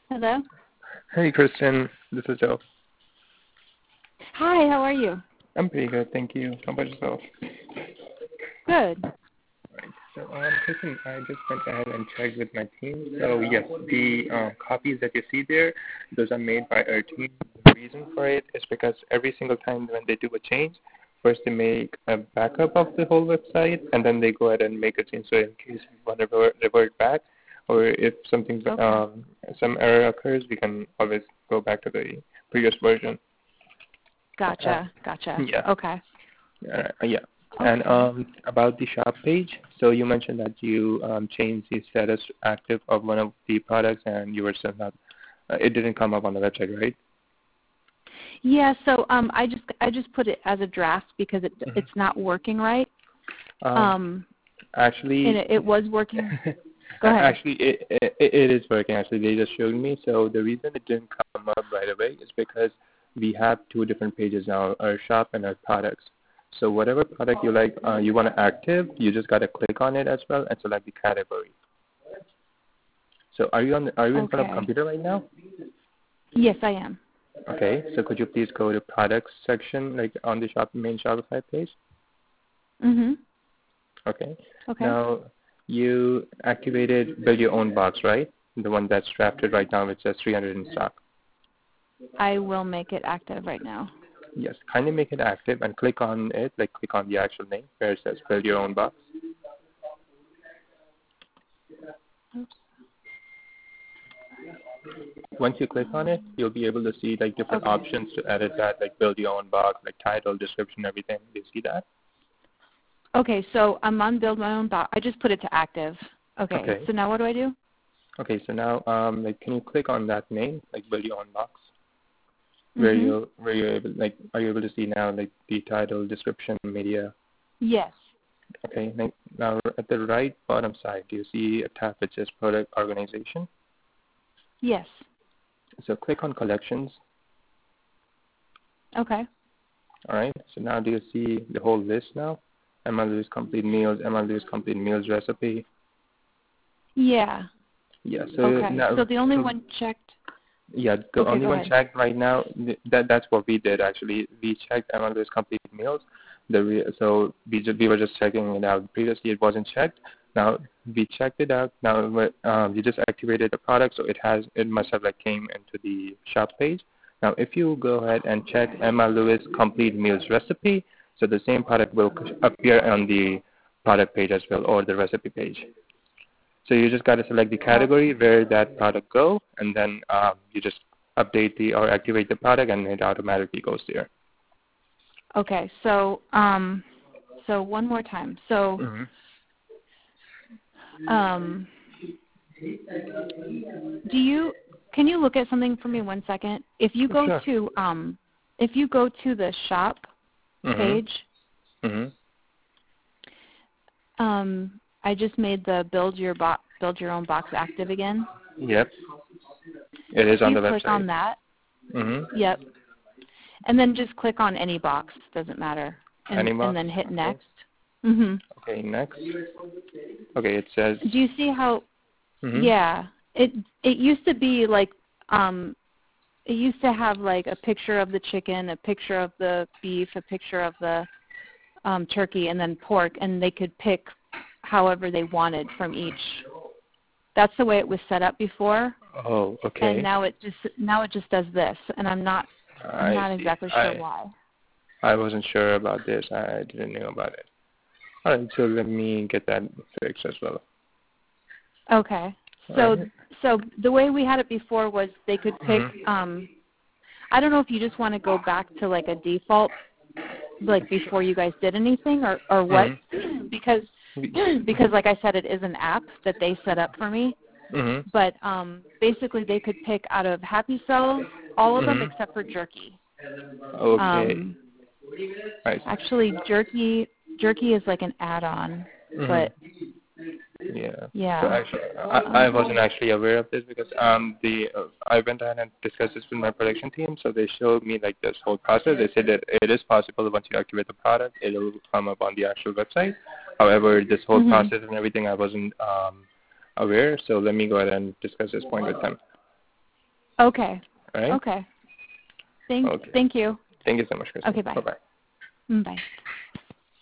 Hello? Hey, Kristen. This is Joe. Hi, how are you? I'm pretty good, thank you. How about yourself? Good. Right. So, Kristen, I just went ahead and checked with my team. So, yes, the copies that you see there, those are made by our team. The reason for it is because every single time when they do a change, first they make a backup of the whole website, and then they go ahead and make a change. So, in case we want to revert back, or if something, Okay. some error occurs, we can always go back to the previous version. Uh, Gotcha. yeah. Okay. Yeah. And Okay. about the shop page, so you mentioned that you changed the status active of one of the products, and you were still not. It didn't come up on the website, right? Yeah, so I just put it as a draft because Hmm. it's not working right. Um, Um and actually, it was working. Go ahead. actually, it is working. Actually, they just showed me. So the reason it didn't come up right away is because we have two different pages now: our shop and our products. So whatever product you like, you want to active, you just got to click on it as well and select the category. So are you in front of a Okay. computer right now? Yes, I am. Okay. So could you please go to products section, like on the main Shopify page? Mhm. Okay. Okay. Now you activated build your own box, right? The one that's drafted right now, which says 300 in stock. I will make it active right now. Yes. Kindly make it active and click on it, like click on the actual name where it says build your own box. Oops. Once you click on it, you'll be able to see like different Okay. options to edit that, like build your own box, like title, description, everything. Do you see that? Okay, so I'm on build my own box. I just put it to active. Okay. Okay. So now what do I do? Okay, so now, like, can you click on that name, like, build your own box, Mhm. where you're able, like, are you able to see now, like, the title, description, media? Yes. Okay, now at the right bottom side, do you see a tab that says product organization? Yes. So click on collections. Okay. All right. So now do you see the whole list now? Emma Lewis complete meals, Emma Lewis complete meals recipe. Yeah. Yeah. So Okay. So now, the only so one checked. yeah, the Okay, only go one ahead. checked right now. That's what we did actually. We checked among those complete meals. So we were just checking it out. Previously, it wasn't checked. Now we checked it out. Now we just activated the product, so it must have like came into the shop page. Now if you go ahead and check Emma Lewis complete meals recipe, so the same product will appear on the product page as well, or the recipe page. So you just got to select the Oh, category where that product go, and then you just update or activate the product, and it automatically goes there. okay. So one more time. So Hmm. um, do you can you look at something for me 1 second? Sure. If you go to the shop Hmm. page, Hmm. I just made the build your own box active again. Yep. It If is on you the click website. on that, Hmm. yep, and then just click on any box, doesn't matter, and Animbox. then hit Okay. next. Mhm. Okay. Next. Okay. It says. Do you see how? Hmm. Yeah, it used to be like it used to have like a picture of the chicken, a picture of the beef, a picture of the turkey, and then pork, and they could pick however they wanted from each. That's the way it was set up before, Oh. and Okay. now it just does this, and I'm I not see. exactly sure why. I wasn't sure about this. I didn't know about it. All right. So let me get that fixed as well. Okay, All so right. so the way we had it before was they could pick. Mhm. I don't know if you just want to go back to like a default like before you guys did anything or what Mhm. because because like I said it is an app that they set up for me, Mhm. but basically they could pick out of Happy Cells all of them Mhm. except for jerky. Okay. um I see. Actually jerky is like an add-on, Mhm. but Yeah. So yeah. actually, I wasn't actually aware of this because I went ahead and discussed this with my production team. So they showed me like this whole process. They said that it is possible once you activate the product, it'll come up on the actual website. However, this whole Mhm. process and everything, I wasn't aware. So let me go ahead and discuss this point with them. Okay. All right. Okay. Okay. Thank you. Thank you so much, Kristen. Okay. Bye. Bye bye. Bye.